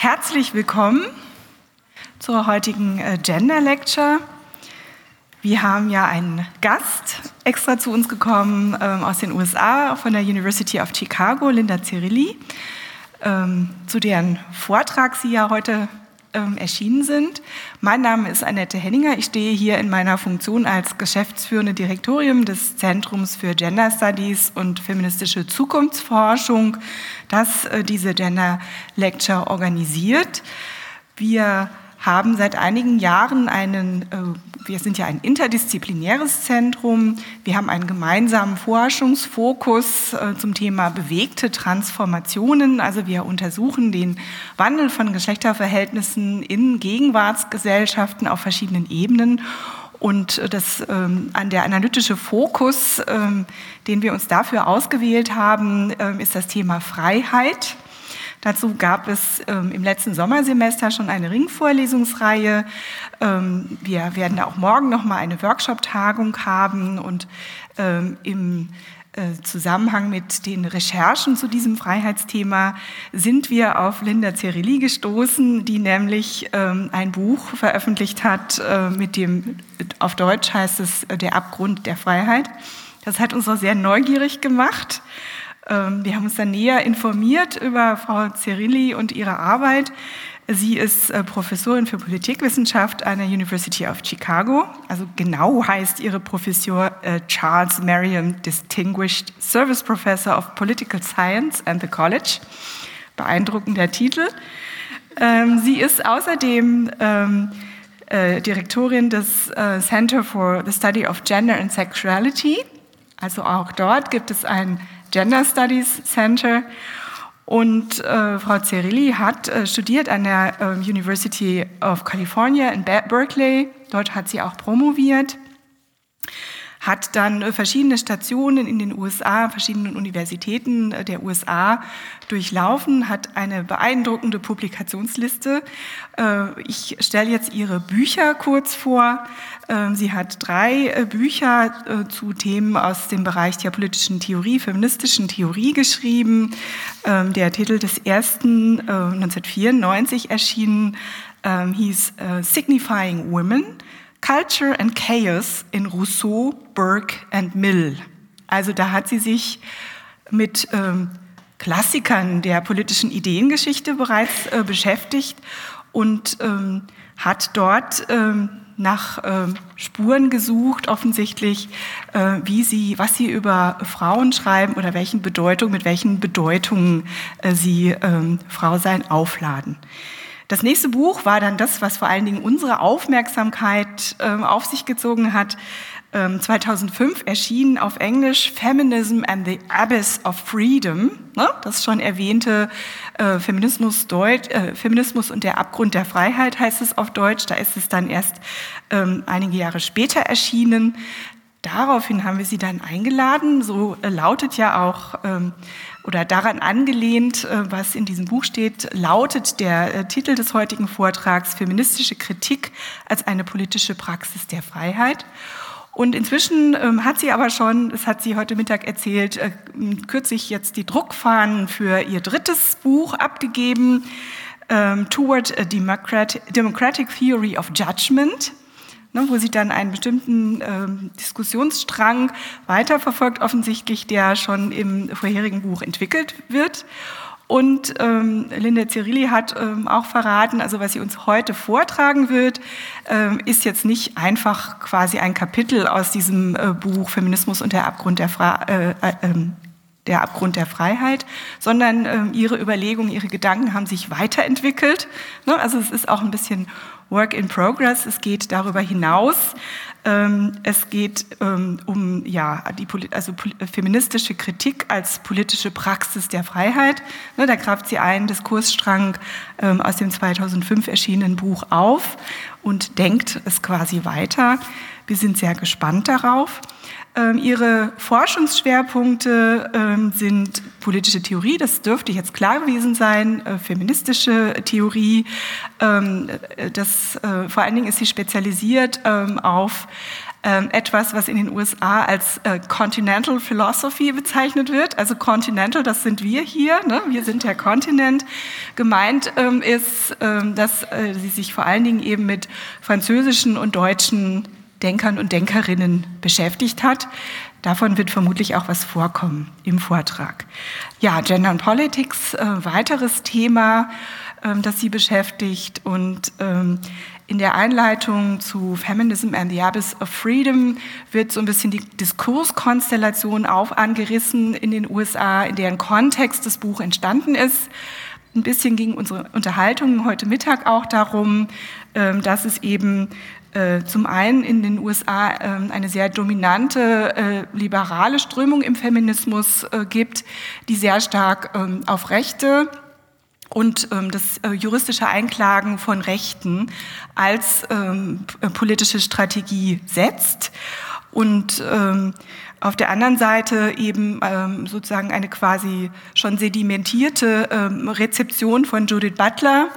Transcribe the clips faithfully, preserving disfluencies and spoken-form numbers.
Herzlich willkommen zur heutigen Gender Lecture. Wir haben ja einen Gast extra zu uns gekommen ähm, aus den U S A, von der University of Chicago, Linda Zerilli, ähm, zu deren Vortrag Sie ja heute ähm, erschienen sind. Mein Name ist Annette Henninger. Ich stehe hier in meiner Funktion als geschäftsführende Direktorin des Zentrums für Gender Studies und feministische Zukunftsforschung, das äh, diese Gender Lecture organisiert. Wir haben seit einigen Jahren einen, äh, wir sind ja ein interdisziplinäres Zentrum, wir haben einen gemeinsamen Forschungsfokus äh, zum Thema bewegte Transformationen, also wir untersuchen den Wandel von Geschlechterverhältnissen in Gegenwartsgesellschaften auf verschiedenen Ebenen. Und das, ähm, der analytische Fokus, ähm, den wir uns dafür ausgewählt haben, ähm, ist das Thema Freiheit. Dazu gab es ähm, im letzten Sommersemester schon eine Ringvorlesungsreihe. Ähm, wir werden auch morgen noch mal eine Workshop-Tagung haben und ähm, im äh, Zusammenhang mit den Recherchen zu diesem Freiheitsthema sind wir auf Linda Zerilli gestoßen, die nämlich ähm, ein Buch veröffentlicht hat, äh, mit dem, auf Deutsch heißt es, äh, Der Abgrund der Freiheit. Das hat uns auch sehr neugierig gemacht. Wir haben uns dann näher informiert über Frau Zerilli und ihre Arbeit. Sie ist Professorin für Politikwissenschaft an der University of Chicago. Also genau heißt ihre Professur Charles Merriam Distinguished Service Professor of Political Science and the College. Beeindruckender Titel. Sie ist außerdem Direktorin des Center for the Study of Gender and Sexuality. Also auch dort gibt es ein Gender Studies Center und äh, Frau Zerilli hat äh, studiert an der äh, University of California in Berkeley. Dort hat sie auch promoviert, hat dann äh, verschiedene Stationen in den U S A, verschiedenen Universitäten äh, der U S A durchlaufen, hat eine beeindruckende Publikationsliste. Äh, ich stelle jetzt ihre Bücher kurz vor. Sie hat drei Bücher zu Themen aus dem Bereich der politischen Theorie, feministischen Theorie geschrieben. Der Titel des ersten, neunzehnhundertvierundneunzig erschienen, hieß Signifying Women, Culture and Chaos in Rousseau, Burke and Mill. Also da hat sie sich mit Klassikern der politischen Ideengeschichte bereits beschäftigt und hat dort nach äh, Spuren gesucht, offensichtlich, äh, wie sie, was sie über Frauen schreiben oder welchen Bedeutung, mit welchen Bedeutungen äh, sie äh, Frausein aufladen. Das nächste Buch war dann das, was vor allen Dingen unsere Aufmerksamkeit äh, auf sich gezogen hat. Ähm, zweitausendfünf erschien auf Englisch Feminism and the Abyss of Freedom, ne? Das schon erwähnte äh, Feminismus, Deut- äh, Feminismus und der Abgrund der Freiheit heißt es auf Deutsch. Da ist es dann erst ähm, einige Jahre später erschienen. Daraufhin haben wir sie dann eingeladen. So äh, lautet ja auch ähm, oder daran angelehnt, äh, was in diesem Buch steht, lautet der äh, Titel des heutigen Vortrags Feministische Kritik als eine politische Praxis der Freiheit. Und inzwischen ähm, hat sie aber schon, das hat sie heute Mittag erzählt, äh, kürzlich jetzt die Druckfahnen für ihr drittes Buch abgegeben, ähm, Toward a Democratic, Democratic Theory of Judgment, ne, wo sie dann einen bestimmten ähm, Diskussionsstrang weiterverfolgt, offensichtlich, der schon im vorherigen Buch entwickelt wird. Und ähm, Linda Zerilli hat ähm, auch verraten, also was sie uns heute vortragen wird, ähm, ist jetzt nicht einfach quasi ein Kapitel aus diesem äh, Buch Feminismus und der Abgrund der, Fra- äh, äh, der Abgrund der Freiheit, sondern ähm, ihre Überlegungen, ihre Gedanken haben sich weiterentwickelt. Ne? Also es ist auch ein bisschen Work in Progress. Es geht darüber hinaus. Ähm, es geht ähm, um ja die also feministische Kritik als politische Praxis der Freiheit. Ne, da greift sie einen Diskursstrang ähm, aus dem zweitausendfünf erschienenen Buch auf und denkt es quasi weiter. Wir sind sehr gespannt darauf. Ähm, ihre Forschungsschwerpunkte ähm, sind politische Theorie, das dürfte jetzt klar gewesen sein, äh, feministische Theorie. Ähm, das, äh, vor allen Dingen ist sie spezialisiert ähm, auf ähm, etwas, was in den U S A als äh, Continental Philosophy bezeichnet wird. Also Continental, das sind wir hier, ne? Wir sind der Kontinent. Gemeint ähm, ist, ähm, dass äh, sie sich vor allen Dingen eben mit französischen und deutschen Denkern und Denkerinnen beschäftigt hat. Davon wird vermutlich auch was vorkommen im Vortrag. Ja, Gender and Politics, äh, weiteres Thema, ähm, das sie beschäftigt. Und ähm, in der Einleitung zu Feminism and the Abyss of Freedom wird so ein bisschen die Diskurskonstellation auf angerissen in den U S A, in deren Kontext das Buch entstanden ist. Ein bisschen ging unsere Unterhaltung heute Mittag auch darum, ähm, dass es eben zum einen in den U S A eine sehr dominante liberale Strömung im Feminismus gibt, die sehr stark auf Rechte und das juristische Einklagen von Rechten als politische Strategie setzt. Und auf der anderen Seite eben sozusagen eine quasi schon sedimentierte Rezeption von Judith Butler,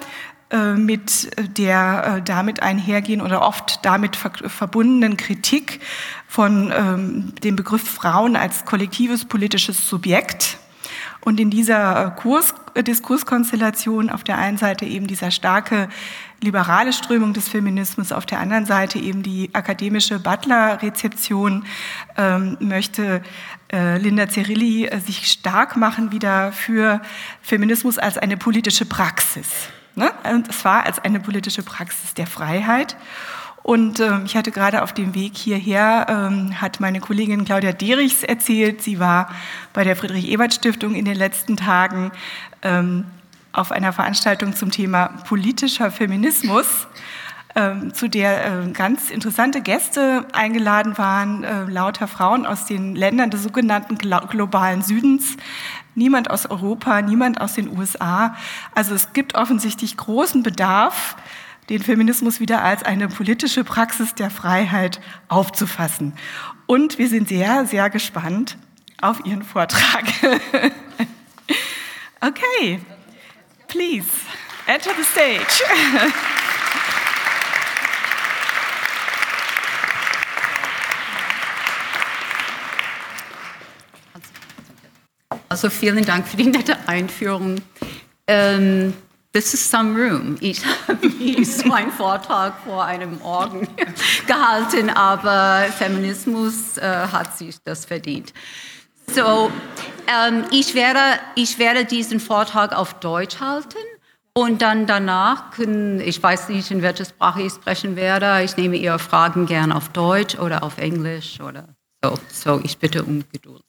mit der damit einhergehen oder oft damit verbundenen Kritik von ähm, dem Begriff Frauen als kollektives politisches Subjekt. Und in dieser Kurs, Diskurskonstellation auf der einen Seite eben dieser starke liberale Strömung des Feminismus, auf der anderen Seite eben die akademische Butler-Rezeption, ähm, möchte äh, Linda Zerilli äh, sich stark machen wieder für Feminismus als eine politische Praxis. Und es war als eine politische Praxis der Freiheit. Und ähm, ich hatte gerade auf dem Weg hierher, ähm, hat meine Kollegin Claudia Derichs erzählt, sie war bei der Friedrich-Ebert-Stiftung in den letzten Tagen ähm, auf einer Veranstaltung zum Thema politischer Feminismus, ähm, zu der äh, ganz interessante Gäste eingeladen waren, äh, lauter Frauen aus den Ländern des sogenannten globalen Südens. Niemand aus Europa, niemand aus den U S A. Also es gibt offensichtlich großen Bedarf, den Feminismus wieder als eine politische Praxis der Freiheit aufzufassen. Und wir sind sehr, sehr gespannt auf Ihren Vortrag. Okay, please, enter the stage. Also vielen Dank für die nette Einführung. Um, this is some room. Ich habe so einen Vortrag vor einem Morgen gehalten, aber Feminismus äh, hat sich das verdient. So, ähm, ich, werde, ich werde diesen Vortrag auf Deutsch halten und dann danach können, ich weiß nicht, in welcher Sprache ich sprechen werde, ich nehme Ihre Fragen gern auf Deutsch oder auf Englisch oder so. So, ich bitte um Geduld.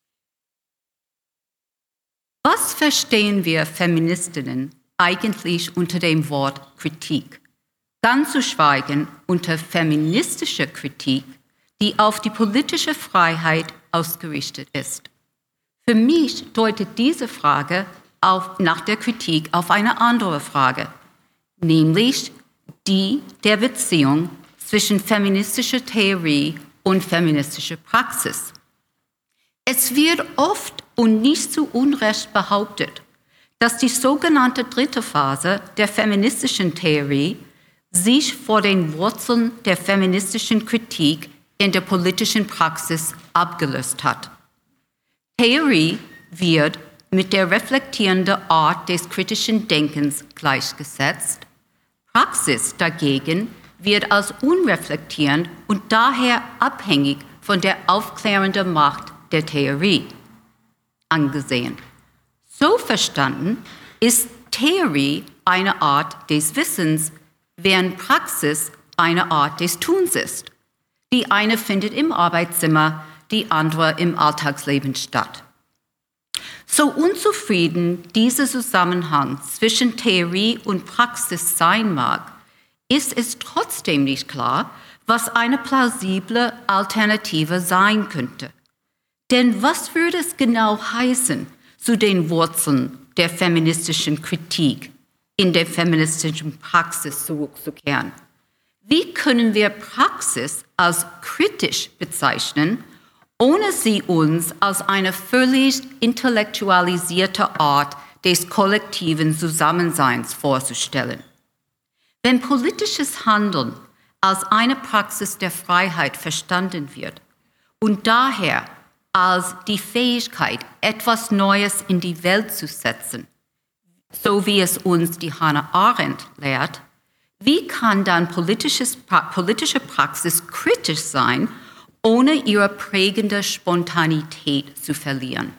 Was verstehen wir Feministinnen eigentlich unter dem Wort Kritik? Ganz zu schweigen unter feministischer Kritik, die auf die politische Freiheit ausgerichtet ist. Für mich deutet diese Frage auf, nach der Kritik auf eine andere Frage, nämlich die der Beziehung zwischen feministischer Theorie und feministischer Praxis. Es wird oft und nicht zu Unrecht behauptet, dass die sogenannte dritte Phase der feministischen Theorie sich vor den Wurzeln der feministischen Kritik in der politischen Praxis abgelöst hat. Theorie wird mit der reflektierenden Art des kritischen Denkens gleichgesetzt. Praxis dagegen wird als unreflektierend und daher abhängig von der aufklärenden Macht der Theorie angesehen. So verstanden ist Theorie eine Art des Wissens, während Praxis eine Art des Tuns ist. Die eine findet im Arbeitszimmer, die andere im Alltagsleben statt. So unzufrieden dieser Zusammenhang zwischen Theorie und Praxis sein mag, ist es trotzdem nicht klar, was eine plausible Alternative sein könnte. Denn was würde es genau heißen, zu den Wurzeln der feministischen Kritik in der feministischen Praxis zurückzukehren? Wie können wir Praxis als kritisch bezeichnen, ohne sie uns als eine völlig intellektualisierte Art des kollektiven Zusammenseins vorzustellen? Wenn politisches Handeln als eine Praxis der Freiheit verstanden wird und daher als die Fähigkeit, etwas Neues in die Welt zu setzen, so wie es uns die Hannah Arendt lehrt, wie kann dann politisches, politische Praxis kritisch sein, ohne ihre prägende Spontanität zu verlieren?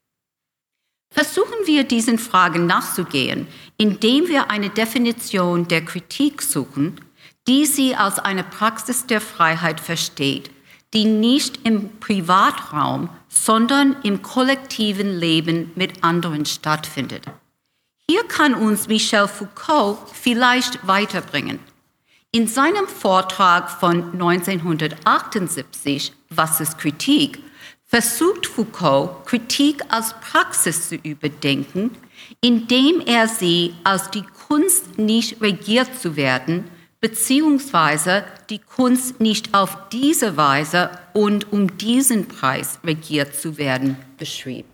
Versuchen wir, diesen Fragen nachzugehen, indem wir eine Definition der Kritik suchen, die sie als eine Praxis der Freiheit versteht, die nicht im Privatraum, sondern im kollektiven Leben mit anderen stattfindet. Hier kann uns Michel Foucault vielleicht weiterbringen. In seinem Vortrag von neunzehnhundertachtundsiebzig, Was ist Kritik?, versucht Foucault, Kritik als Praxis zu überdenken, indem er sie als die Kunst, nicht regiert zu werden, beziehungsweise die Kunst, nicht auf diese Weise und um diesen Preis regiert zu werden, beschrieb.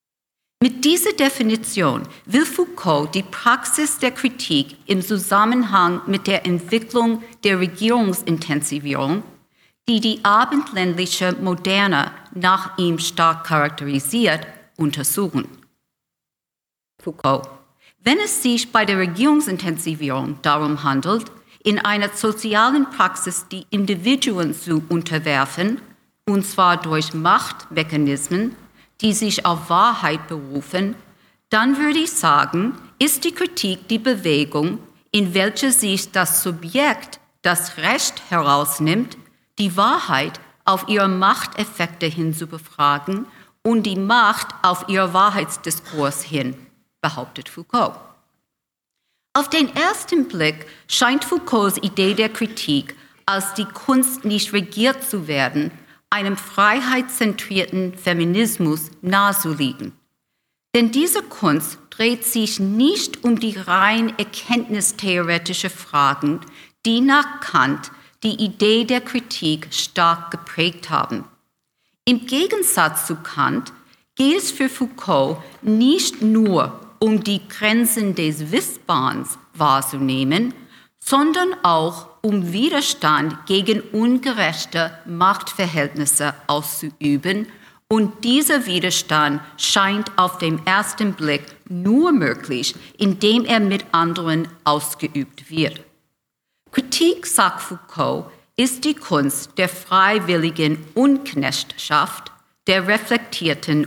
Mit dieser Definition will Foucault die Praxis der Kritik im Zusammenhang mit der Entwicklung der Regierungsintensivierung, die die abendländische Moderne nach ihm stark charakterisiert, untersuchen. Foucault: Wenn es sich bei der Regierungsintensivierung darum handelt, in einer sozialen Praxis die Individuen zu unterwerfen, und zwar durch Machtmechanismen, die sich auf Wahrheit berufen, dann würde ich sagen, ist die Kritik die Bewegung, in welcher sich das Subjekt das Recht herausnimmt, die Wahrheit auf ihre Machteffekte hin zu befragen und die Macht auf ihr Wahrheitsdiskurs hin, behauptet Foucault. Auf den ersten Blick scheint Foucaults Idee der Kritik als die Kunst, nicht regiert zu werden, einem freiheitszentrierten Feminismus nahezuliegen. Denn diese Kunst dreht sich nicht um die rein erkenntnistheoretische Fragen, die nach Kant die Idee der Kritik stark geprägt haben. Im Gegensatz zu Kant geht es für Foucault nicht nur um die Grenzen des Wissbaren wahrzunehmen, sondern auch um Widerstand gegen ungerechte Machtverhältnisse auszuüben, und dieser Widerstand scheint auf den ersten Blick nur möglich, indem er mit anderen ausgeübt wird. Kritik, sagt Foucault, ist die Kunst der freiwilligen Unknechtschaft, der reflektierten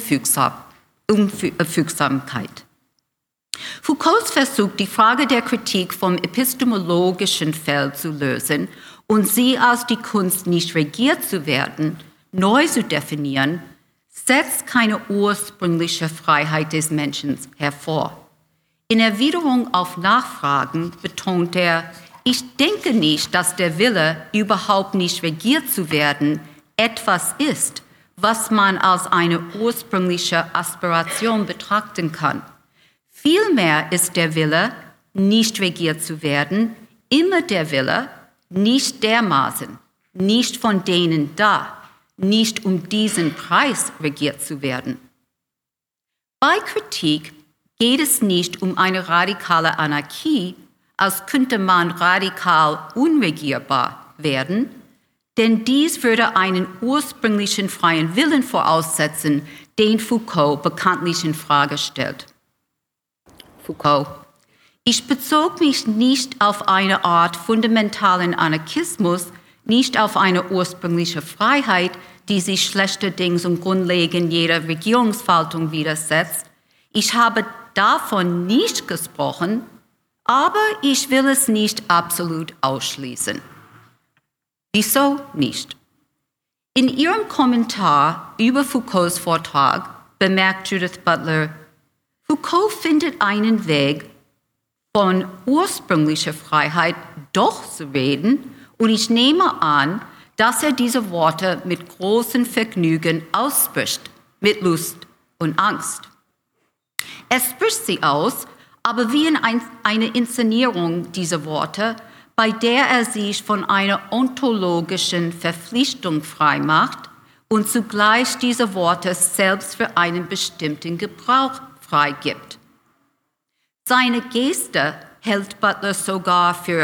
Unfügsamkeit. Foucaults Versuch, die Frage der Kritik vom epistemologischen Feld zu lösen und sie als die Kunst, nicht regiert zu werden, neu zu definieren, setzt keine ursprüngliche Freiheit des Menschen hervor. In Erwiderung auf Nachfragen betont er: Ich denke nicht, dass der Wille, überhaupt nicht regiert zu werden, etwas ist, was man als eine ursprüngliche Aspiration betrachten kann. Vielmehr ist der Wille, nicht regiert zu werden, immer der Wille, nicht dermaßen, nicht von denen da, nicht um diesen Preis regiert zu werden. Bei Kritik geht es nicht um eine radikale Anarchie, als könnte man radikal unregierbar werden, denn dies würde einen ursprünglichen freien Willen voraussetzen, den Foucault bekanntlich in Frage stellt. Foucault: Ich bezog mich nicht auf eine Art fundamentalen Anarchismus, nicht auf eine ursprüngliche Freiheit, die sich schlechterdings und grundlegend jeder Regierungsfaltung widersetzt. Ich habe davon nicht gesprochen, aber ich will es nicht absolut ausschließen. Wieso nicht? In ihrem Kommentar über Foucaults Vortrag bemerkt Judith Butler: Foucault findet einen Weg, von ursprünglicher Freiheit doch zu reden, und ich nehme an, dass er diese Worte mit großem Vergnügen ausspricht, mit Lust und Angst. Er spricht sie aus, aber wie in ein, eine Inszenierung dieser Worte, bei der er sich von einer ontologischen Verpflichtung freimacht und zugleich diese Worte selbst für einen bestimmten Gebrauch freigibt. Seine Geste hält Butler sogar für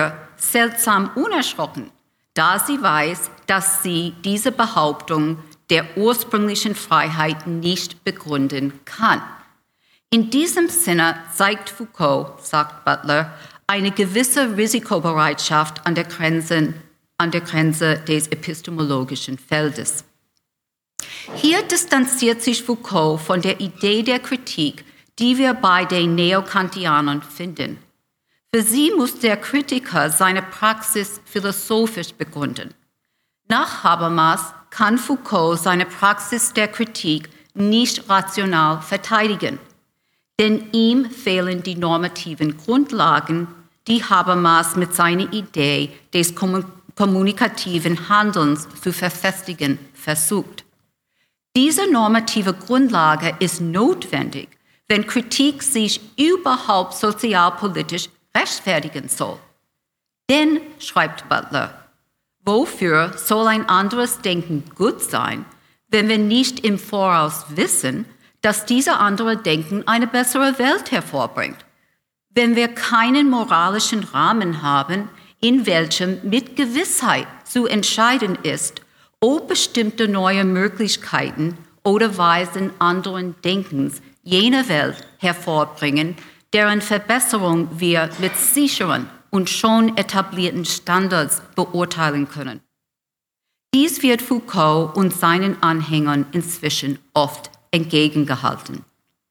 seltsam unerschrocken, da sie weiß, dass sie diese Behauptung der ursprünglichen Freiheit nicht begründen kann. In diesem Sinne zeigt Foucault, sagt Butler, eine gewisse Risikobereitschaft an der Grenze, an der Grenze des epistemologischen Feldes. Hier distanziert sich Foucault von der Idee der Kritik, die wir bei den Neokantianern finden. Für sie muss der Kritiker seine Praxis philosophisch begründen. Nach Habermas kann Foucault seine Praxis der Kritik nicht rational verteidigen, denn ihm fehlen die normativen Grundlagen, die Habermas mit seiner Idee des kommunikativen Handelns zu verfestigen versucht. Diese normative Grundlage ist notwendig, wenn Kritik sich überhaupt sozialpolitisch rechtfertigen soll. Denn, schreibt Butler, wofür soll ein anderes Denken gut sein, wenn wir nicht im Voraus wissen, dass diese andere Denken eine bessere Welt hervorbringt? Wenn wir keinen moralischen Rahmen haben, in welchem mit Gewissheit zu entscheiden ist, ob bestimmte neue Möglichkeiten oder Weisen anderen Denkens jene Welt hervorbringen, deren Verbesserung wir mit sicheren und schon etablierten Standards beurteilen können. Dies wird Foucault und seinen Anhängern inzwischen oft entgegengehalten.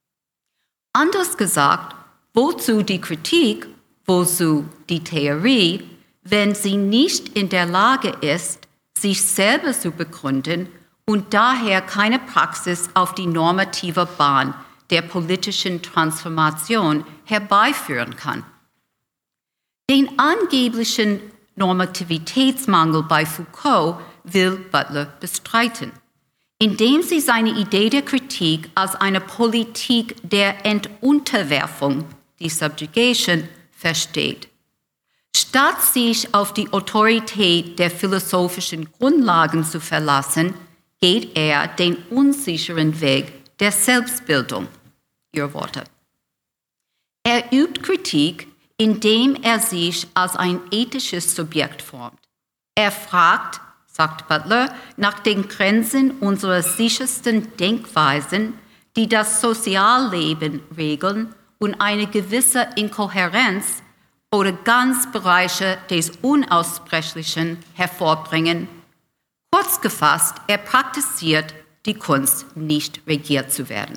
Anders gesagt, wozu die Kritik, wozu die Theorie, wenn sie nicht in der Lage ist, sich selber zu begründen und daher keine Praxis auf die normative Bahn der politischen Transformation herbeiführen kann. Den angeblichen Normativitätsmangel bei Foucault will Butler bestreiten, indem sie seine Idee der Kritik als eine Politik der Entunterwerfung, die Subjugation, versteht. Statt sich auf die Autorität der philosophischen Grundlagen zu verlassen, geht er den unsicheren Weg der Selbstbildung. Ihre Worte. Er übt Kritik, indem er sich als ein ethisches Subjekt formt. Er fragt, sagt Butler, nach den Grenzen unserer sichersten Denkweisen, die das Sozialleben regeln und eine gewisse Inkohärenz oder ganz Bereiche des Unaussprechlichen hervorbringen. Kurz gefasst, er praktiziert die Kunst, nicht regiert zu werden.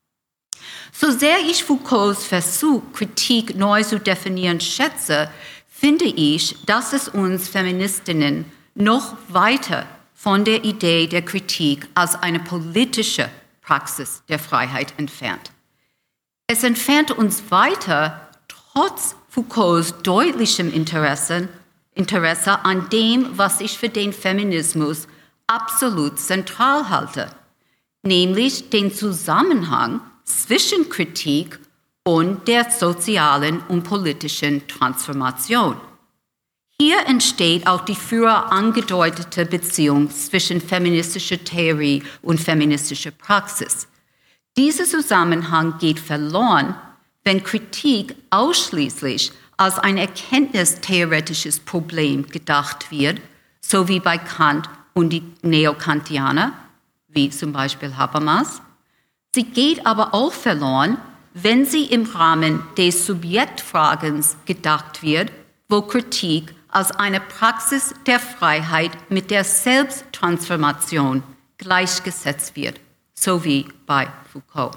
So sehr ich Foucaults Versuch, Kritik neu zu definieren, schätze, finde ich, dass es uns Feministinnen noch weiter von der Idee der Kritik als eine politische Praxis der Freiheit entfernt. Es entfernt uns weiter, trotz Foucaults deutlichem Interesse, Interesse an dem, was ich für den Feminismus absolut zentral halte, nämlich den Zusammenhang zwischen Kritik und der sozialen und politischen Transformation. Hier entsteht auch die früher angedeutete Beziehung zwischen feministischer Theorie und feministischer Praxis. Dieser Zusammenhang geht verloren, wenn Kritik ausschließlich als ein erkenntnistheoretisches Problem gedacht wird, so wie bei Kant und die Neokantianer, wie zum Beispiel Habermas. Sie geht aber auch verloren, wenn sie im Rahmen des Subjektfragens gedacht wird, wo Kritik als eine Praxis der Freiheit mit der Selbsttransformation gleichgesetzt wird, so wie bei Foucault.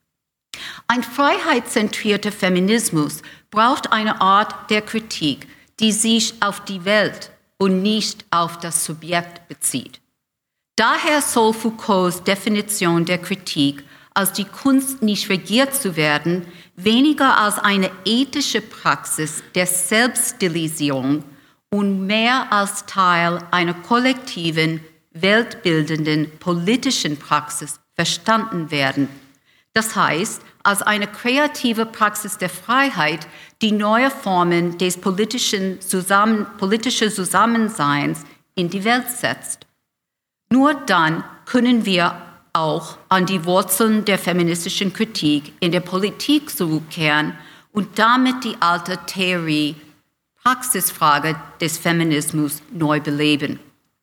Ein freiheitszentrierter Feminismus braucht eine Art der Kritik, die sich auf die Welt und nicht auf das Subjekt bezieht. Daher soll Foucaults Definition der Kritik als die Kunst, nicht regiert zu werden, weniger als eine ethische Praxis der Selbststilisierung und mehr als Teil einer kollektiven, weltbildenden politischen Praxis verstanden werden. Das heißt, als eine kreative Praxis der Freiheit, die neue Formen des politischen, Zusammen- politischen Zusammenseins in die Welt setzt. Nur dann können wir auch an die Wurzeln der feministischen Kritik in der Politik zurückkehren und damit die alte Theorie Praxisfrage des Feminismus neu beleben.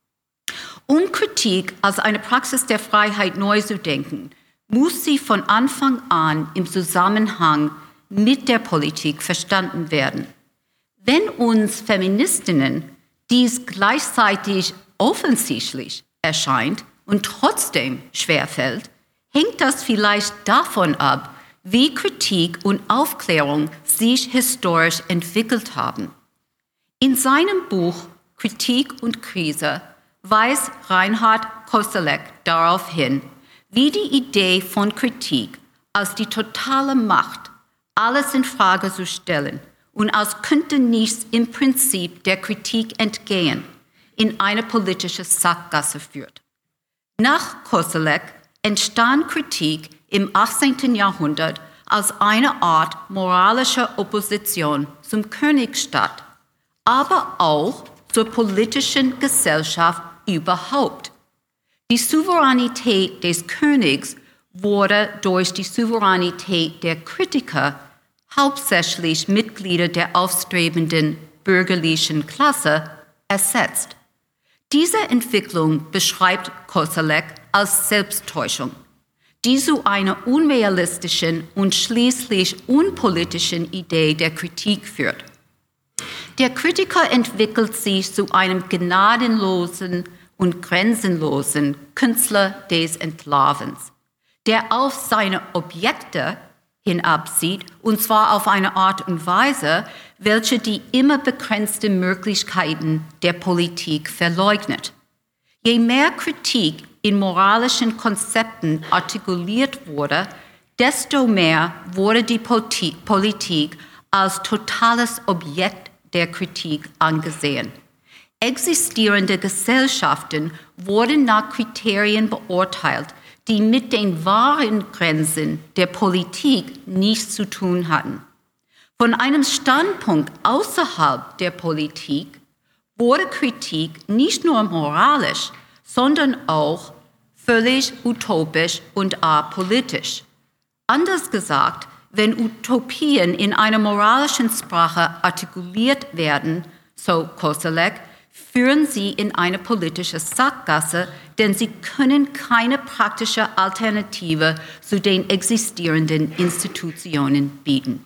Um Kritik als eine Praxis der Freiheit neu zu denken, muss sie von Anfang an im Zusammenhang mit der Politik verstanden werden. Wenn uns Feministinnen dies gleichzeitig offensichtlich erscheint und trotzdem schwerfällt, hängt das vielleicht davon ab, wie Kritik und Aufklärung sich historisch entwickelt haben. In seinem Buch Kritik und Krise weist Reinhard Koselleck darauf hin, wie die Idee von Kritik als die totale Macht, alles in Frage zu stellen und als könnte nichts im Prinzip der Kritik entgehen, in eine politische Sackgasse führt. Nach Koselleck entstand Kritik im achtzehnten Jahrhundert als eine Art moralischer Opposition zum Königsstaat, aber auch zur politischen Gesellschaft überhaupt. Die Souveränität des Königs wurde durch die Souveränität der Kritiker, hauptsächlich Mitglieder der aufstrebenden bürgerlichen Klasse, ersetzt. Diese Entwicklung beschreibt Koselleck als Selbsttäuschung, die zu einer unrealistischen und schließlich unpolitischen Idee der Kritik führt. Der Kritiker entwickelt sich zu einem gnadenlosen und grenzenlosen Künstler des Entlarvens, der auf seine Objekte hinabsieht, und zwar auf eine Art und Weise, welche die immer begrenzten Möglichkeiten der Politik verleugnet. Je mehr Kritik in moralischen Konzepten artikuliert wurde, desto mehr wurde die Politik als totales Objekt der Kritik angesehen. Existierende Gesellschaften wurden nach Kriterien beurteilt, die mit den wahren Grenzen der Politik nichts zu tun hatten. Von einem Standpunkt außerhalb der Politik wurde Kritik nicht nur moralisch, sondern auch völlig utopisch und apolitisch. Anders gesagt, wenn Utopien in einer moralischen Sprache artikuliert werden, so Koselleck, führen sie in eine politische Sackgasse, denn sie können keine praktische Alternative zu den existierenden Institutionen bieten.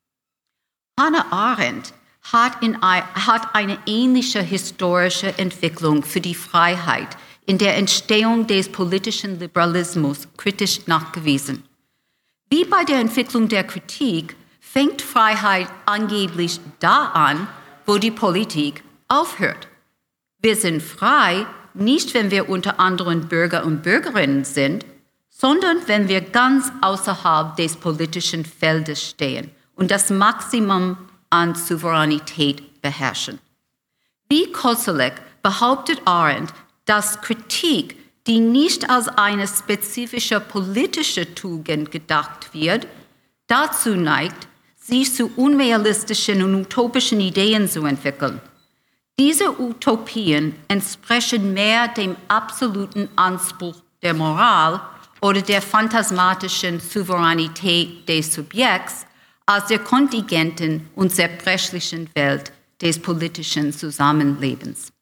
Hannah Arendt hat, in, hat eine ähnliche historische Entwicklung für die Freiheit in der Entstehung des politischen Liberalismus kritisch nachgewiesen. Wie bei der Entwicklung der Kritik fängt Freiheit angeblich da an, wo die Politik aufhört. Wir sind frei, nicht wenn wir unter anderen Bürger und Bürgerinnen sind, sondern wenn wir ganz außerhalb des politischen Feldes stehen und das Maximum an Souveränität beherrschen. Wie Koselleck behauptet Arendt, dass Kritik, die nicht als eine spezifische politische Tugend gedacht wird, dazu neigt, sich zu unrealistischen und utopischen Ideen zu entwickeln. Diese Utopien entsprechen mehr dem absoluten Anspruch der Moral oder der phantasmatischen Souveränität des Subjekts als der kontingenten und zerbrechlichen Welt des politischen Zusammenlebens.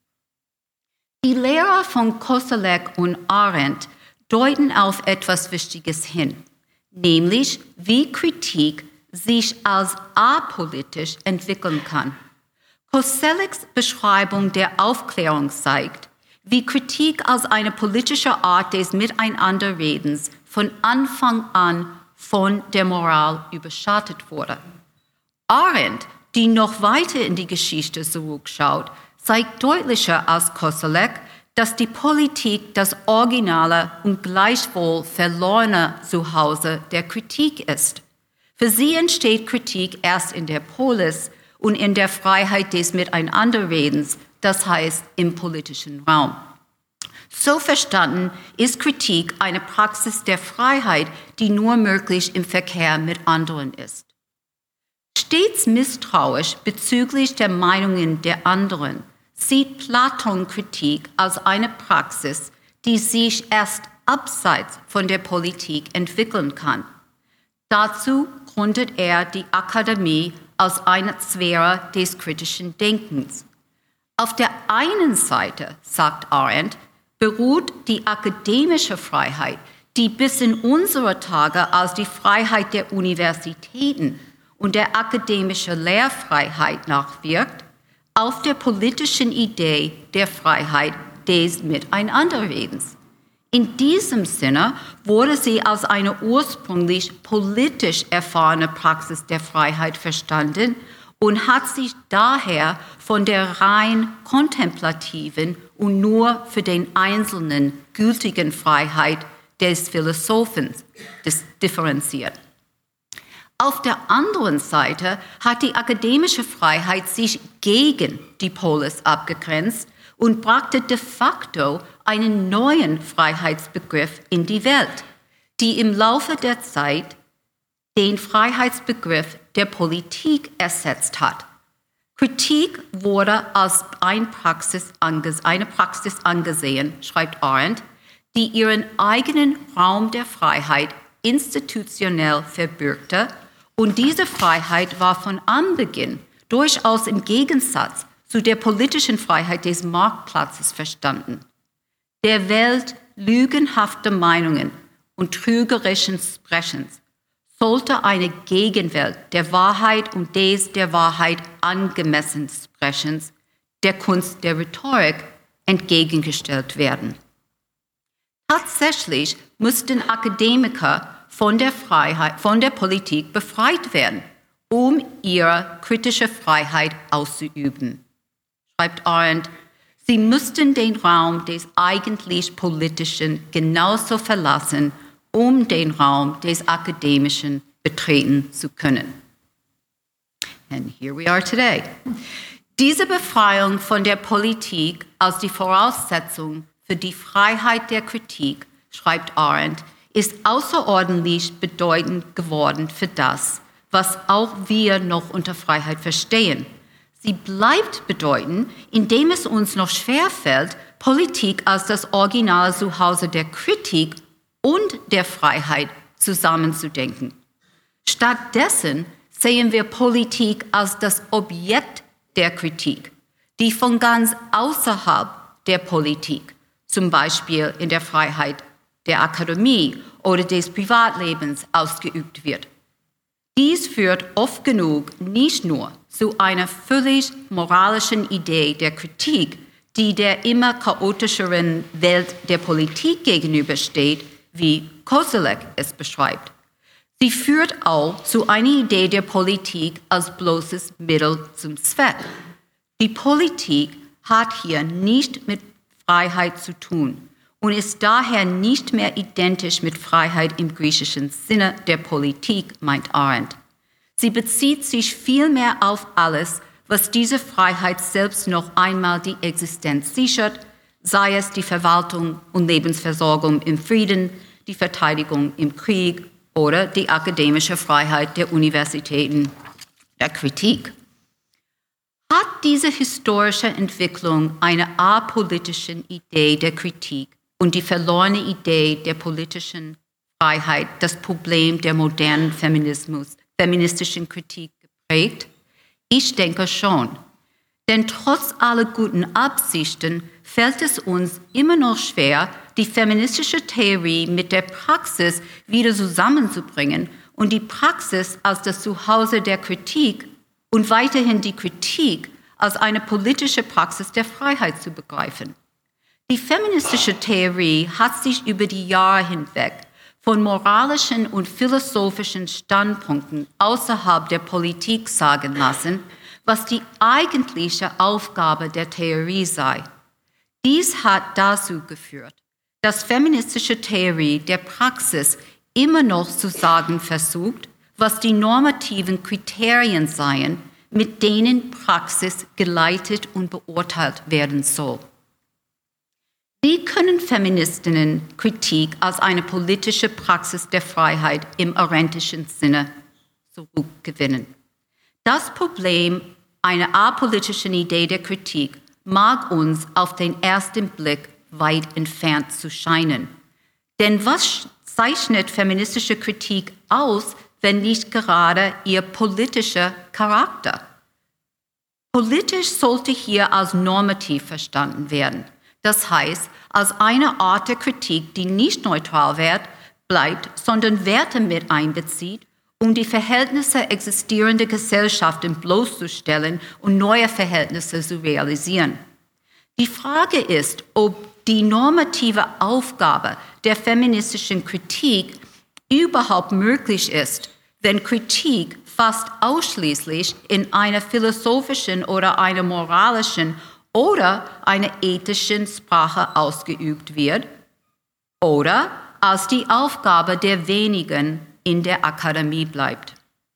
Die Lehrer von Koselleck und Arendt deuten auf etwas Wichtiges hin, nämlich wie Kritik sich als apolitisch entwickeln kann. Kosellecks Beschreibung der Aufklärung zeigt, wie Kritik als eine politische Art des Miteinanderredens von Anfang an von der Moral überschattet wurde. Arendt, die noch weiter in die Geschichte zurückschaut, zeigt deutlicher als Koselleck, dass die Politik das originale und gleichwohl verlorene Zuhause der Kritik ist. Für sie entsteht Kritik erst in der Polis und in der Freiheit des Miteinanderredens, das heißt im politischen Raum. So verstanden ist Kritik eine Praxis der Freiheit, die nur möglich im Verkehr mit anderen ist. Stets misstrauisch bezüglich der Meinungen der anderen sieht Platon Kritik als eine Praxis, die sich erst abseits von der Politik entwickeln kann. Dazu gründet er die Akademie als eine Sphäre des kritischen Denkens. Auf der einen Seite, sagt Arendt, beruht die akademische Freiheit, die bis in unsere Tage als die Freiheit der Universitäten und der akademischen Lehrfreiheit nachwirkt, auf der politischen Idee der Freiheit des Miteinanderredens. In diesem Sinne wurde sie als eine ursprünglich politisch erfahrene Praxis der Freiheit verstanden und hat sich daher von der rein kontemplativen und nur für den Einzelnen gültigen Freiheit des Philosophen differenziert. Auf der anderen Seite hat die akademische Freiheit sich gegen die Polis abgegrenzt und brachte de facto einen neuen Freiheitsbegriff in die Welt, die im Laufe der Zeit den Freiheitsbegriff der Politik ersetzt hat. Kritik wurde als eine Praxis angesehen, schreibt Arendt, die ihren eigenen Raum der Freiheit institutionell verbürgte, und diese Freiheit war von Anbeginn durchaus im Gegensatz zu der politischen Freiheit des Marktplatzes verstanden. Der Welt lügenhafte Meinungen und trügerischen Sprechens sollte eine Gegenwelt der Wahrheit und des der Wahrheit angemessenen Sprechens, der Kunst der Rhetorik, entgegengestellt werden. Tatsächlich mussten Akademiker von der Freiheit, von der Politik befreit werden, um ihre kritische Freiheit auszuüben. Schreibt Arendt, sie müssten den Raum des eigentlich Politischen genauso verlassen, um den Raum des Akademischen betreten zu können. And here we are today. Diese Befreiung von der Politik als die Voraussetzung für die Freiheit der Kritik, schreibt Arendt, ist außerordentlich bedeutend geworden für das, was auch wir noch unter Freiheit verstehen. Sie bleibt bedeutend, indem es uns noch schwerfällt, Politik als das originale Zuhause der Kritik und der Freiheit zusammenzudenken. Stattdessen sehen wir Politik als das Objekt der Kritik, die von ganz außerhalb der Politik, zum Beispiel in der Freiheit der Akademie oder des Privatlebens, ausgeübt wird. Dies führt oft genug nicht nur zu einer völlig moralischen Idee der Kritik, die der immer chaotischeren Welt der Politik gegenübersteht, wie Koselleck es beschreibt. Sie führt auch zu einer Idee der Politik als bloßes Mittel zum Zweck. Die Politik hat hier nicht mit Freiheit zu tun und ist daher nicht mehr identisch mit Freiheit im griechischen Sinne der Politik, meint Arendt. Sie bezieht sich vielmehr auf alles, was diese Freiheit selbst noch einmal die Existenz sichert, sei es die Verwaltung und Lebensversorgung im Frieden, die Verteidigung im Krieg oder die akademische Freiheit der Universitäten der Kritik. Hat diese historische Entwicklung einer apolitischen Idee der Kritik und die verlorene Idee der politischen Freiheit das Problem der modernen Feminismus, feministischen Kritik geprägt? Ich denke schon. Denn trotz aller guten Absichten fällt es uns immer noch schwer, die feministische Theorie mit der Praxis wieder zusammenzubringen und die Praxis als das Zuhause der Kritik und weiterhin die Kritik als eine politische Praxis der Freiheit zu begreifen. Die feministische Theorie hat sich über die Jahre hinweg von moralischen und philosophischen Standpunkten außerhalb der Politik sagen lassen, was die eigentliche Aufgabe der Theorie sei. Dies hat dazu geführt, dass feministische Theorie der Praxis immer noch zu sagen versucht, was die normativen Kriterien seien, mit denen Praxis geleitet und beurteilt werden soll. Wie können Feministinnen Kritik als eine politische Praxis der Freiheit im arendtischen Sinne zurückgewinnen? Das Problem einer apolitischen Idee der Kritik mag uns auf den ersten Blick weit entfernt zu scheinen. Denn was zeichnet feministische Kritik aus, wenn nicht gerade ihr politischer Charakter. Politisch sollte hier als normativ verstanden werden. Das heißt, als eine Art der Kritik, die nicht neutral wird, bleibt, sondern Werte mit einbezieht, um die Verhältnisse existierender Gesellschaften bloßzustellen und neue Verhältnisse zu realisieren. Die Frage ist, ob die normative Aufgabe der feministischen Kritik überhaupt möglich ist, wenn Kritik fast ausschließlich in einer philosophischen oder einer moralischen oder einer ethischen Sprache ausgeübt wird oder als die Aufgabe der wenigen in der Akademie bleibt.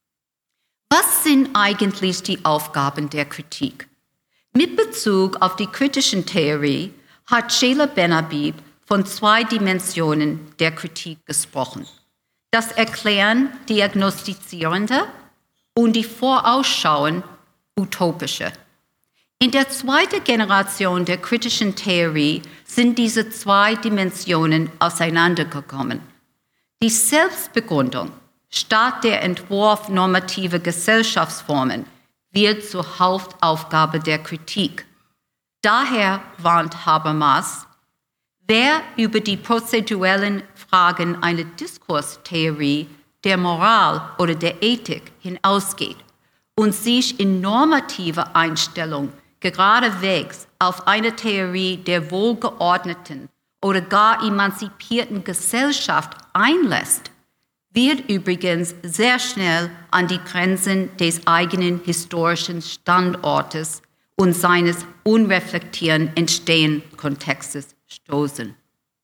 Was sind eigentlich die Aufgaben der Kritik? Mit Bezug auf die kritischen Theorie hat Sheila Ben-Habib von zwei Dimensionen der Kritik gesprochen. Das Erklären diagnostizierende und die Vorausschauen utopische. In der zweiten Generation der kritischen Theorie sind diese zwei Dimensionen auseinandergekommen. Die Selbstbegründung statt der Entwurf normativer Gesellschaftsformen wird zur Hauptaufgabe der Kritik. Daher warnt Habermas, wer über die prozedurellen Fragen einer Diskurstheorie der Moral oder der Ethik hinausgeht und sich in normativer Einstellung geradewegs auf eine Theorie der wohlgeordneten oder gar emanzipierten Gesellschaft einlässt, wird übrigens sehr schnell an die Grenzen des eigenen historischen Standortes und seines unreflektierten entstehenden Kontextes stoßen.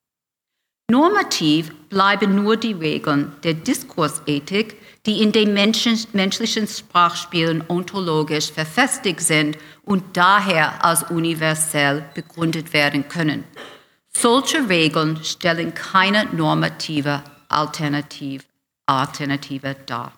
Normativ bleiben nur die Regeln der Diskursethik, die in den Menschen, menschlichen Sprachspielen ontologisch verfestigt sind und daher als universell begründet werden können. Solche Regeln stellen keine normative Alternative, Alternative dar.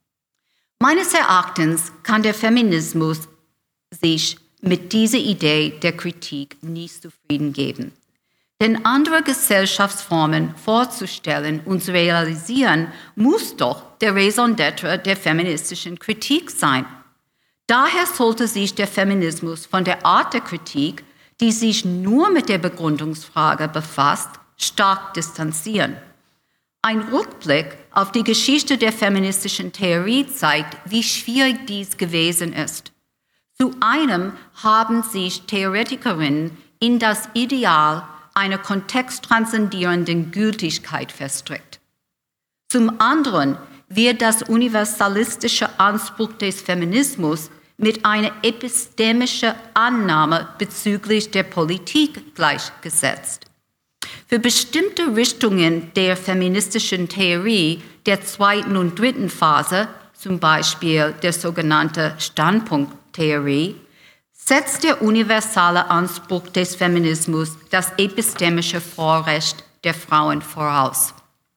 Meines Erachtens kann der Feminismus sich mit dieser Idee der Kritik nicht zufrieden geben. Denn andere Gesellschaftsformen vorzustellen und zu realisieren, muss doch der Raison d'être der feministischen Kritik sein. Daher sollte sich der Feminismus von der Art der Kritik, die sich nur mit der Begründungsfrage befasst, stark distanzieren. Ein Rückblick auf die Geschichte der feministischen Theorie zeigt, wie schwierig dies gewesen ist. Zu einem haben sich Theoretikerinnen in das Ideal einer kontexttranszendierenden Gültigkeit verstrickt. Zum anderen wird das universalistische Anspruch des Feminismus mit einer epistemischen Annahme bezüglich der Politik gleichgesetzt. Für bestimmte Richtungen der feministischen Theorie der zweiten und dritten Phase, zum Beispiel der sogenannten Standpunkttheorie, setzt der universale Anspruch des Feminismus das epistemische Vorrecht der Frauen voraus.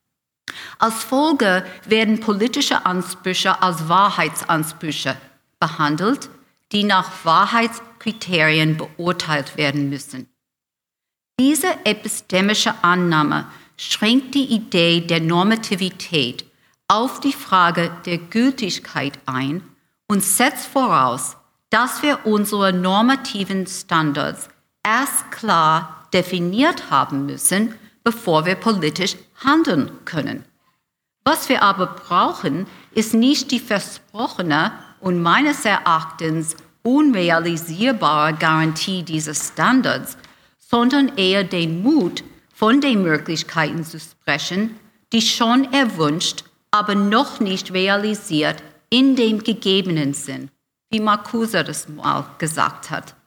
Als Folge werden politische Ansprüche als Wahrheitsansprüche behandelt, die nach Wahrheitskriterien beurteilt werden müssen. Diese epistemische Annahme schränkt die Idee der Normativität auf die Frage der Gültigkeit ein und setzt voraus, dass wir unsere normativen Standards erst klar definiert haben müssen, bevor wir politisch handeln können. Was wir aber brauchen, ist nicht die versprochene und meines Erachtens unrealisierbare Garantie dieses Standards, sondern eher den Mut, von den Möglichkeiten zu sprechen, die schon erwünscht, aber noch nicht realisiert in dem gegebenen Sinn, wie Marcuse das mal gesagt hat.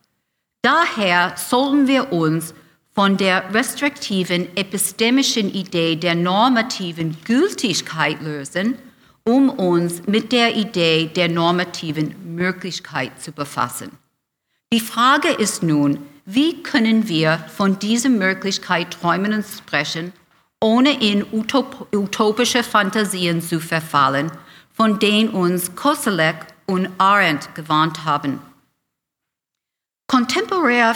Daher sollten wir uns von der restriktiven epistemischen Idee der normativen Gültigkeit lösen, um uns mit der Idee der normativen Möglichkeit zu befassen. Die Frage ist nun, wie können wir von dieser Möglichkeit träumen und sprechen, ohne in utop- utopische Fantasien zu verfallen, von denen uns Koselleck und Arendt gewarnt haben. Kontemporäre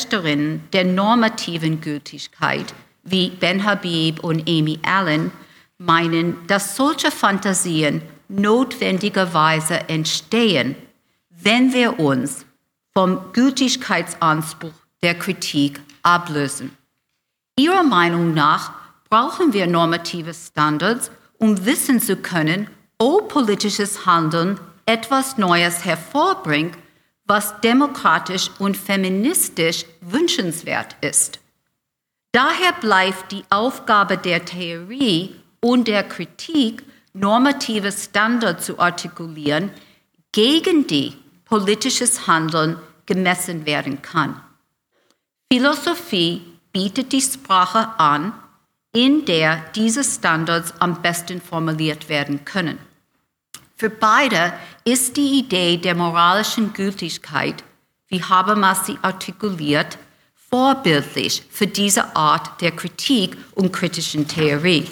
Verfechterinnen der normativen Gültigkeit, wie Ben-Habib und Amy Allen, meinen, dass solche Fantasien notwendigerweise entstehen, wenn wir uns vom Gültigkeitsanspruch der Kritik ablösen. Ihrer Meinung nach brauchen wir normative Standards, um wissen zu können, ob politisches Handeln etwas Neues hervorbringt, was demokratisch und feministisch wünschenswert ist. Daher bleibt die Aufgabe der Theorie und der Kritik, normative Standards zu artikulieren, gegen die politisches Handeln gemessen werden kann. Philosophie bietet die Sprache an, in der diese Standards am besten formuliert werden können. Für beide ist die Idee der moralischen Gültigkeit, wie Habermas sie artikuliert, vorbildlich für diese Art der Kritik und kritischen Theorie.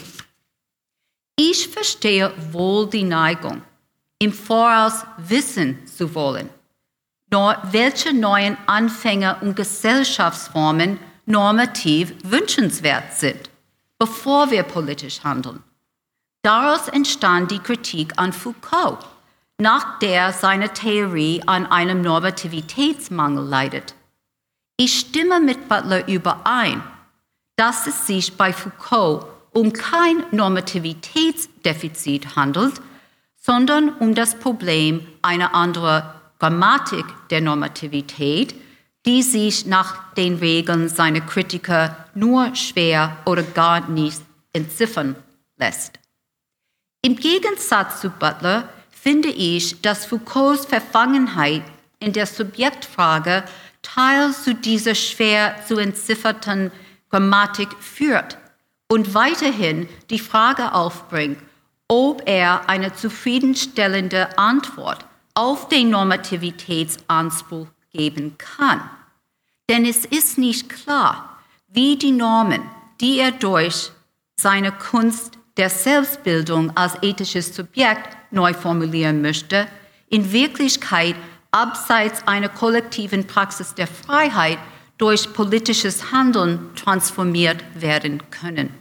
Ich verstehe wohl die Neigung, im Voraus wissen zu wollen, nur welche neuen Anfänge und Gesellschaftsformen normativ wünschenswert sind, bevor wir politisch handeln. Daraus entstand die Kritik an Foucault, nach der seine Theorie an einem Normativitätsmangel leidet. Ich stimme mit Butler überein, dass es sich bei Foucault um kein Normativitätsdefizit handelt, sondern um das Problem einer anderen Grammatik der Normativität, die sich nach den Regeln seiner Kritiker nur schwer oder gar nicht entziffern lässt. Im Gegensatz zu Butler finde ich, dass Foucaults Verfangenheit in der Subjektfrage teils zu dieser schwer zu entzifferten Grammatik führt und weiterhin die Frage aufbringt, ob er eine zufriedenstellende Antwort auf den Normativitätsanspruch geben kann. Denn es ist nicht klar, wie die Normen, die er durch seine Kunst der Selbstbildung als ethisches Subjekt neu formulieren möchte, in Wirklichkeit abseits einer kollektiven Praxis der Freiheit durch politisches Handeln transformiert werden können.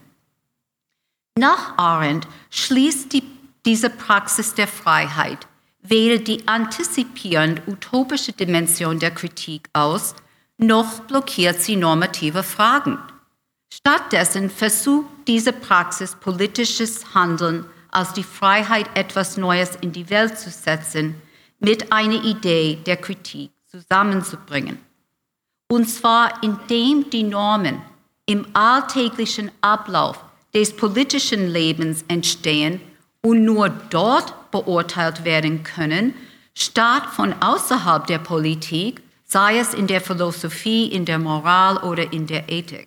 Nach Arendt schließt die, diese Praxis der Freiheit weder die antizipierend utopische Dimension der Kritik aus, noch blockiert sie normative Fragen. Stattdessen versucht diese Praxis politisches Handeln als die Freiheit, etwas Neues in die Welt zu setzen, mit einer Idee der Kritik zusammenzubringen. Und zwar indem die Normen im alltäglichen Ablauf des politischen Lebens entstehen und nur dort beurteilt werden können, statt von außerhalb der Politik, sei es in der Philosophie, in der Moral oder in der Ethik.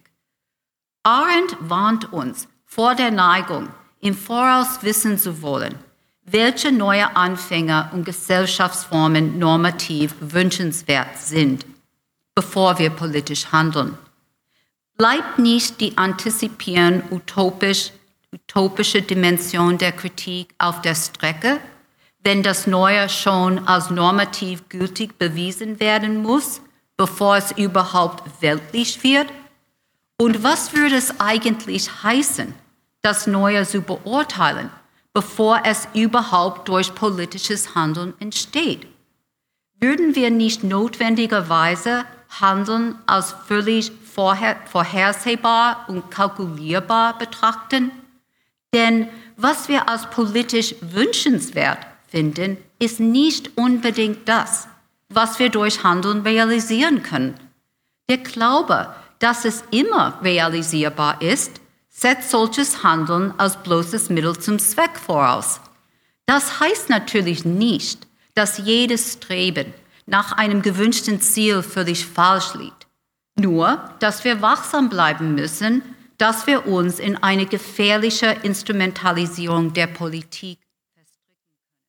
Arendt warnt uns vor der Neigung, im Voraus wissen zu wollen, welche neue Anfänge und Gesellschaftsformen normativ wünschenswert sind, bevor wir politisch handeln. Bleibt nicht die antizipierend utopisch, utopische Dimension der Kritik auf der Strecke, wenn das Neue schon als normativ gültig bewiesen werden muss, bevor es überhaupt weltlich wird? Und was würde es eigentlich heißen, das Neue zu beurteilen, bevor es überhaupt durch politisches Handeln entsteht? Würden wir nicht notwendigerweise Handeln als völlig vorher, vorhersehbar und kalkulierbar betrachten? Denn was wir als politisch wünschenswert finden, ist nicht unbedingt das, was wir durch Handeln realisieren können. Der Glaube, dass es immer realisierbar ist, setzt solches Handeln als bloßes Mittel zum Zweck voraus. Das heißt natürlich nicht, dass jedes Streben nach einem gewünschten Ziel völlig falsch liegt. Nur, dass wir wachsam bleiben müssen, dass wir uns in eine gefährliche Instrumentalisierung der Politik festdrücken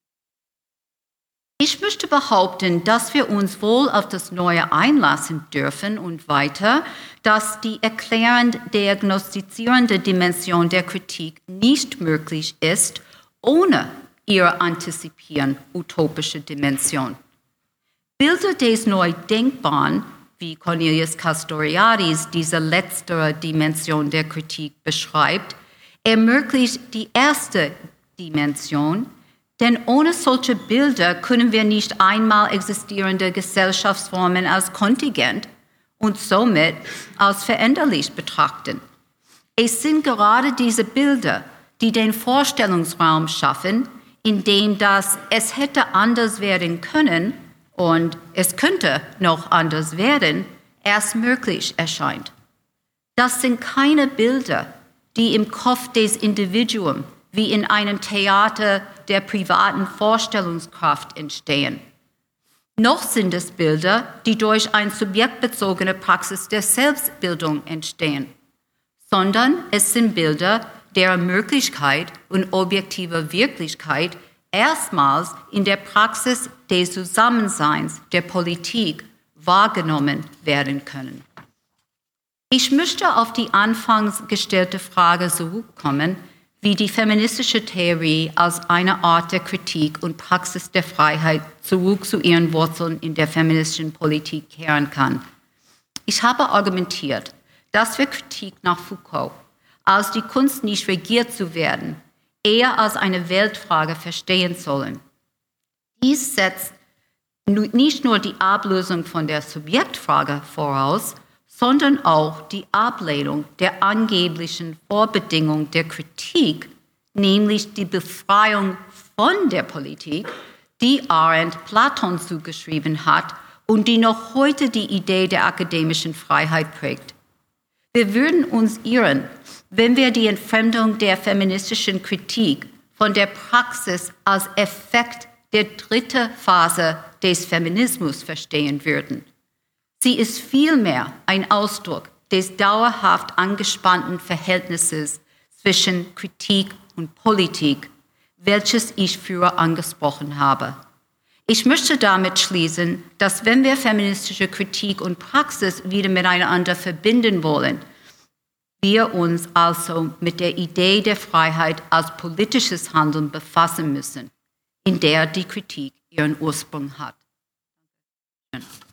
können. Ich möchte behaupten, dass wir uns wohl auf das Neue einlassen dürfen und weiter, dass die erklärend diagnostizierende Dimension der Kritik nicht möglich ist, ohne ihre antizipierend utopische Dimension. Bilder des Neudenkbaren, wie Cornelius Castoriadis diese letztere Dimension der Kritik beschreibt, ermöglicht die erste Dimension, denn ohne solche Bilder können wir nicht einmal existierende Gesellschaftsformen als kontingent und somit als veränderlich betrachten. Es sind gerade diese Bilder, die den Vorstellungsraum schaffen, in dem das es hätte anders werden können und es könnte noch anders werden, erst möglich erscheint. Das sind keine Bilder, die im Kopf des Individuums wie in einem Theater der privaten Vorstellungskraft entstehen. Noch sind es Bilder, die durch eine subjektbezogene Praxis der Selbstbildung entstehen, sondern es sind Bilder, deren Möglichkeit und objektive Wirklichkeit erstmals in der Praxis des Zusammenseins der Politik wahrgenommen werden können. Ich möchte auf die anfangs gestellte Frage zurückkommen, wie die feministische Theorie als eine Art der Kritik und Praxis der Freiheit zurück zu ihren Wurzeln in der feministischen Politik kehren kann. Ich habe argumentiert, dass wir Kritik nach Foucault als die Kunst nicht regiert zu werden, eher als eine Weltfrage verstehen sollen. Dies setzt nicht nur die Ablösung von der Subjektfrage voraus, sondern auch die Ablehnung der angeblichen Vorbedingung der Kritik, nämlich die Befreiung von der Politik, die Arendt Platon zugeschrieben hat und die noch heute die Idee der akademischen Freiheit prägt. Wir würden uns irren, wenn wir die Entfremdung der feministischen Kritik von der Praxis als Effekt der dritten Phase des Feminismus verstehen würden. Sie ist vielmehr ein Ausdruck des dauerhaft angespannten Verhältnisses zwischen Kritik und Politik, welches ich früher angesprochen habe. Ich möchte damit schließen, dass wenn wir feministische Kritik und Praxis wieder miteinander verbinden wollen, wir uns also mit der Idee der Freiheit als politisches Handeln befassen müssen, in der die Kritik ihren Ursprung hat.